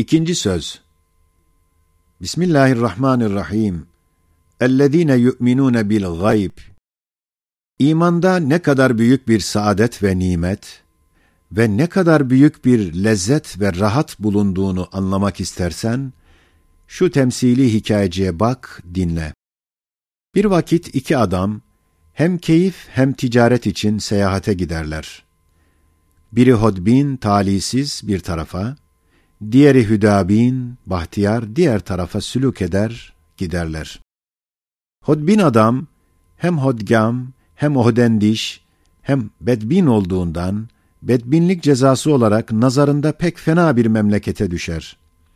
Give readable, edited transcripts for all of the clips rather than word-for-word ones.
İkinci söz. Bismillahirrahmanirrahim. Ellezîne yu'minûne bil gayb. İmanda ne kadar büyük bir saadet ve nimet ve ne kadar büyük bir lezzet ve rahat bulunduğunu anlamak istersen, şu temsili hikayeciye bak, dinle. Bir vakit iki adam hem keyif hem ticaret için seyahate giderler. Biri hodbin, talihsiz bir tarafa, diğeri hüdabin, bahtiyar diğer tarafa sülûk eder, giderler. Hodbin adam hem hodgam, hem ohdendiş, hem bedbin olduğundan, bedbinlik cezası olarak nazarında pek fena bir memlekete düşer.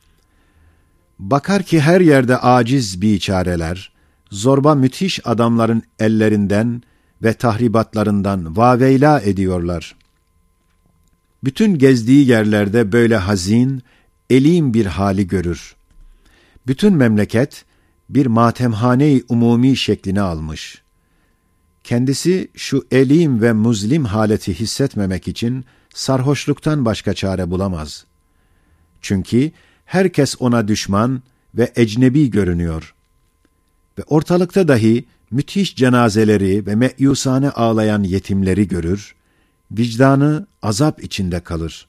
Bakar ki her yerde aciz biçareler, zorba müthiş adamların ellerinden ve tahribatlarından vaveyla ediyorlar. Bütün gezdiği yerlerde böyle hazin, elim bir hali görür. Bütün memleket bir matemhane-i umumi şeklini almış. Kendisi şu elim ve muzlim haleti hissetmemek için sarhoşluktan başka çare bulamaz. Çünkü herkes ona düşman ve ecnebi görünüyor. Ve ortalıkta dahi müthiş cenazeleri ve meyusane ağlayan yetimleri görür, vicdanı azap içinde kalır.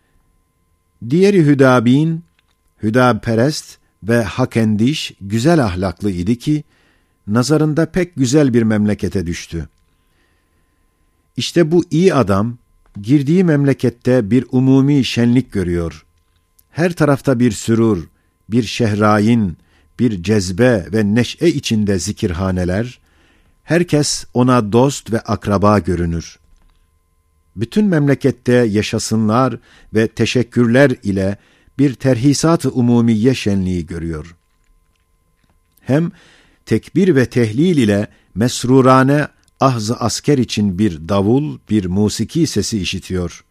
Diğeri hüdabin, hüdabperest ve hakendiş, güzel ahlaklı idi ki, nazarında pek güzel bir memlekete düştü. İşte bu iyi adam, girdiği memlekette bir umumi şenlik görüyor. Her tarafta bir sürur, bir şehrayin, bir cezbe ve neşe içinde zikirhaneler, herkes ona dost ve akraba görünür. Bütün memlekette yaşasınlar ve teşekkürler ile bir terhisat-ı umumiye şenliği görüyor. Hem tekbir ve tehlil ile mesrurane ahz-ı asker için bir davul, bir musiki sesi işitiyor.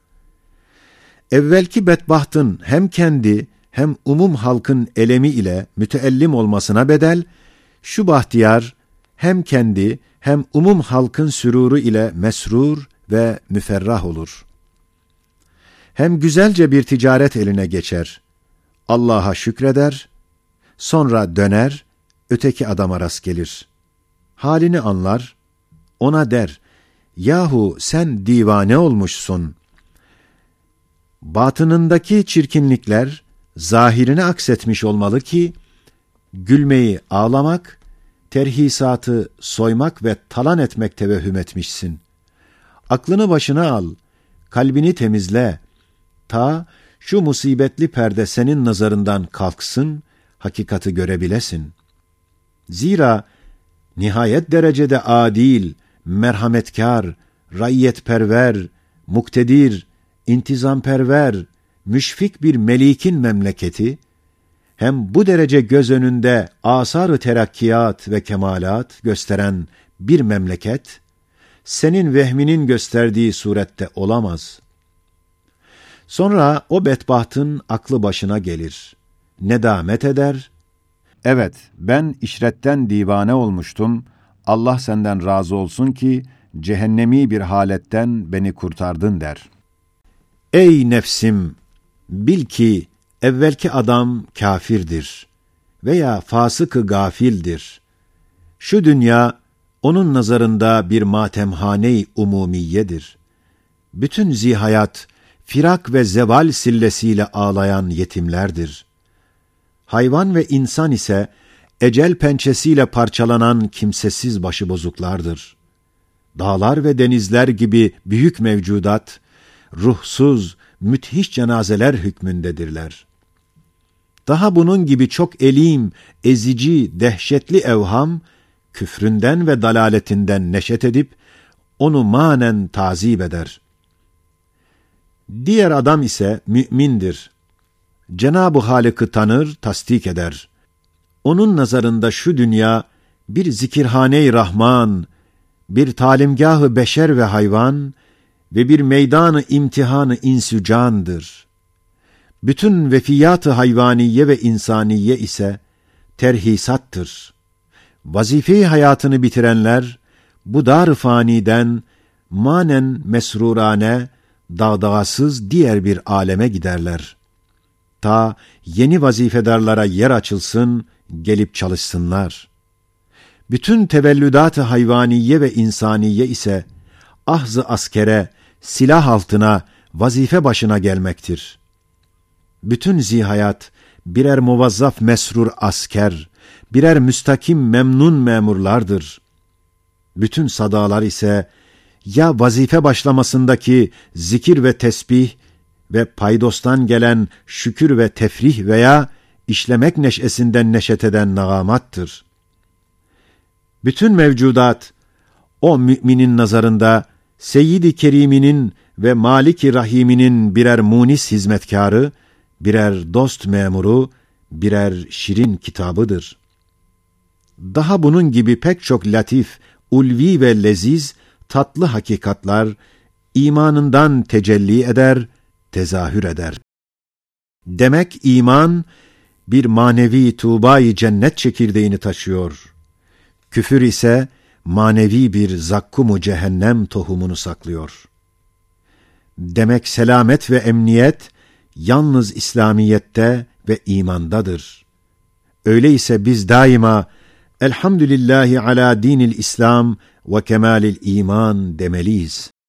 Evvelki bedbahtın hem kendi hem umum halkın elemi ile müteellim olmasına bedel, şu bahtiyar hem kendi hem umum halkın süruru ile mesrur ve müferrah olur. Hem güzelce bir ticaret eline geçer, Allah'a şükreder, sonra döner, öteki adama rast gelir. Halini anlar, ona der, yahu sen divane olmuşsun. Batınındaki çirkinlikler, zahirine aksetmiş olmalı ki, gülmeyi ağlamak, terhisatı soymak ve talan etmek tevehhüm etmişsin. Aklını başına al, kalbini temizle, ta şu musibetli perde senin nazarından kalksın, hakikati görebilesin. Zira nihayet derecede adil, merhametkar, raiyetperver, muktedir, intizamperver, müşfik bir melikin memleketi, hem bu derece göz önünde asar-ı terakkiyat ve kemalat gösteren bir memleket, senin vehminin gösterdiği surette olamaz. Sonra o bedbahtın aklı başına gelir, nedamet eder, evet ben işretten divane olmuştum, Allah senden razı olsun ki cehennemi bir haletten beni kurtardın der. Ey nefsim! Bil ki evvelki adam kâfirdir veya fasık-ı gafildir. Şu dünya onun nazarında bir matemhane-i umumiyedir. Bütün zihayat, firak ve zeval sillesiyle ağlayan yetimlerdir. Hayvan ve insan ise ecel pençesiyle parçalanan kimsesiz başıbozuklardır. Dağlar ve denizler gibi büyük mevcudat, ruhsuz, müthiş cenazeler hükmündedirler. Daha bunun gibi çok elim, ezici, dehşetli evham, küfründen ve dalaletinden neşet edip, onu manen tazip eder. Diğer adam ise mü'mindir. Cenab-ı Halık'ı tanır, tasdik eder. Onun nazarında şu dünya, bir zikirhane-i Rahman, bir talimgâh-ı beşer ve hayvan ve bir meydan-ı imtihan-ı insücandır. Bütün vefiyat-ı hayvaniye ve insaniye ise terhisattır. Vazife-i hayatını bitirenler, bu dar-ı faniden manen mesrurane, dağdağasız diğer bir aleme giderler. hatta yeni vazifedarlara yer açılsın, gelip çalışsınlar. Bütün tevellüdat-ı hayvaniye ve insaniye ise ahz-ı askere, silah altına, vazife başına gelmektir. Bütün zihayat birer muvazzaf mesrur asker, birer müstakim memnun memurlardır. Bütün sadalar ise ya vazife başlamasındaki zikir ve tesbih ve paydostan gelen şükür ve tefrih veya işlemek neşesinden neşet eden nagamattır. Bütün mevcudat, o müminin nazarında Seyyid-i Kerim'inin ve Malik-i Rahim'inin birer munis hizmetkarı, birer dost memuru, birer şirin kitabıdır. Daha bunun gibi pek çok latif, ulvi ve leziz, tatlı hakikatlar, imanından tecelli eder, tezahür eder. Demek iman, bir manevi tuğba-i cennet çekirdeğini taşıyor. Küfür ise, manevi bir zakkum-u cehennem tohumunu saklıyor. Demek selamet ve emniyet, yalnız İslamiyette ve imandadır. Öyleyse biz daima, Elhamdülillahi ala dinil İslam ve kemalil iman demeliyiz.